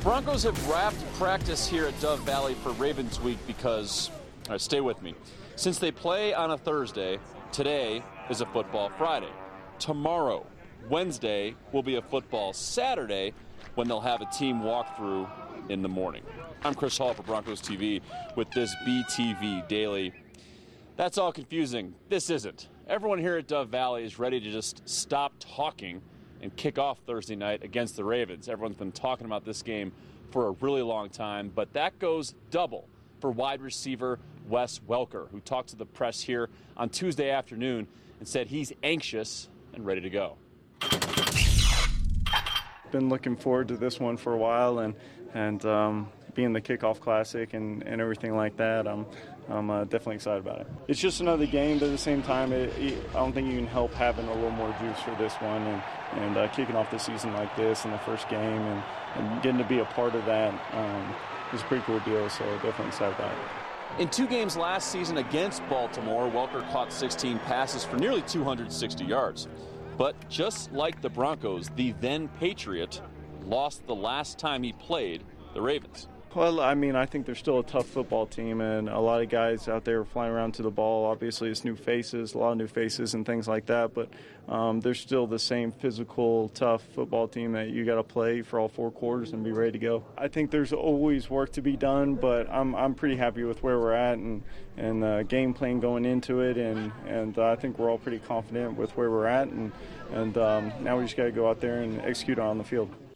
Broncos have wrapped practice here at Dove Valley for Ravens Week because, stay with me, since they play on a Thursday, today is a football Friday. Tomorrow, Wednesday, will be a football Saturday when they'll have a team walkthrough in the morning. I'm Chris Hall for Broncos TV with this BTV Daily. That's all confusing. This isn't. Everyone here at Dove Valley is ready to just stop talking and kick off Thursday night against the Ravens. Everyone's been talking about this game for a really long time, but that goes double for wide receiver Wes Welker, who talked to the press here on Tuesday afternoon and said he's anxious and ready to go. Been looking forward to this one for a while, and being the kickoff classic and everything like that, I'm definitely excited about it. It's just another game, but at the same time, I don't think you can help having a little more juice for this one and kicking off the season like this in the first game and getting to be a part of that is a pretty cool deal, so definitely excited about it. In 2 games last season against Baltimore, Welker caught 16 passes for nearly 260 yards. But just like the Broncos, the then Patriot lost the last time he played the Ravens. Well, I mean, I think they're still a tough football team, and a lot of guys out there flying around to the ball. Obviously, it's new faces, a lot of new faces and things like that, but they're still the same physical, tough football team that you got to play for all 4 quarters and be ready to go. I think there's always work to be done, but I'm pretty happy with where we're at and game plan going into it, and I think we're all pretty confident with where we're at, and now we just got to go out there and execute on the field.